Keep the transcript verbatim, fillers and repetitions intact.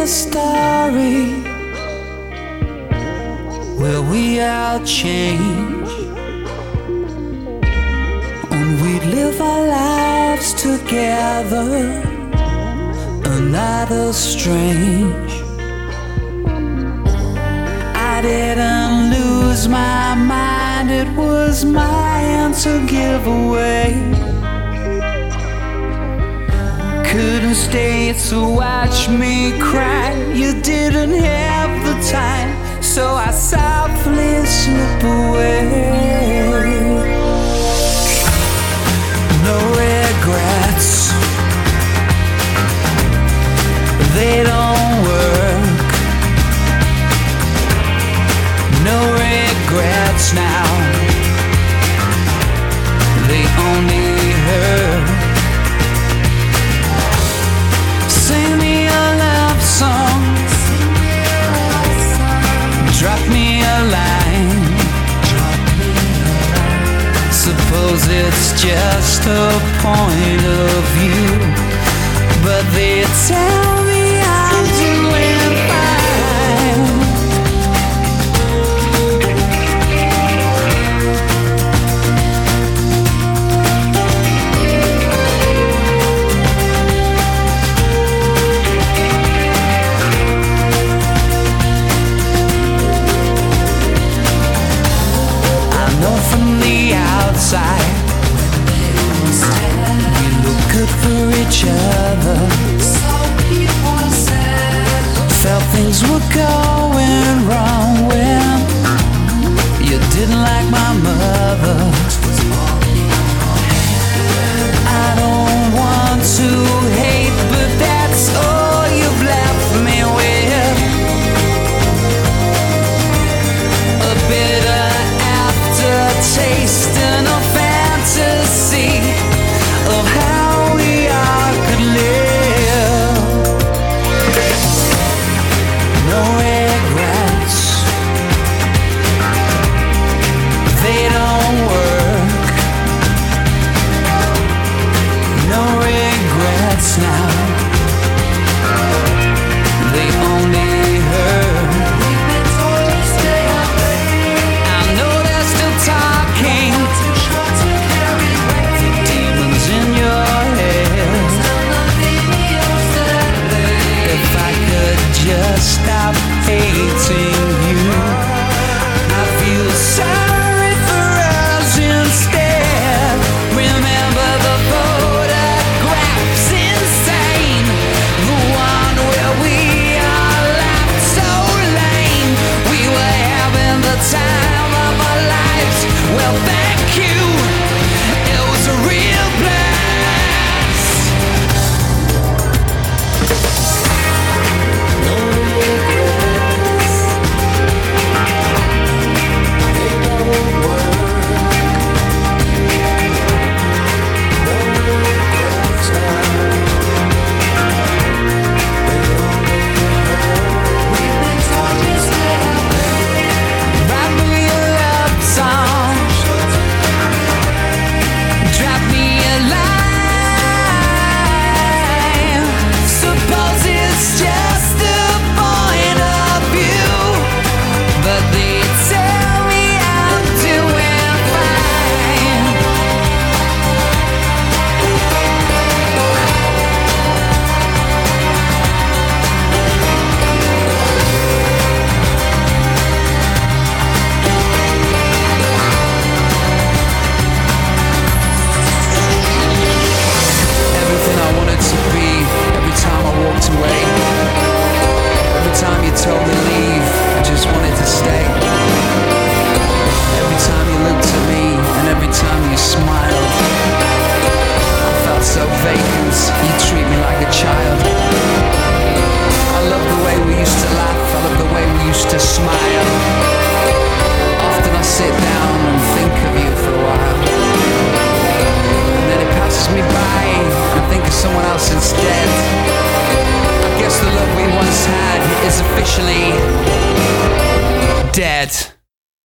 a story where we all change, and we live our lives together, and that is strange. I didn't lose my mind, it was mine to give away. Couldn't stay to watch me cry, you didn't have the time, so I softly slip away. No regrets, they don't work. No regrets now, they only hurt. Sing me a love song, drop me a line. Suppose it's just a point of view, but they tell me I'm doing fine. From the outside, we look good for each other. Felt things were going wrong when you didn't like my mother. I don't want to hate, but that's all you've left me with. A bitter taste and a fantasy of how we all could live. No regrets, they don't work. No regrets now, they only hurt. Just stop hating you. I feel sorry for us instead. Remember the photographs insane, the one where we all laughed so lame. We were having the time of our lives. Well, thank you, it was a real blast. To smile. Often I sit down and think of you for a while, and then it passes me by and I think of someone else instead. I guess the love we once had is officially dead.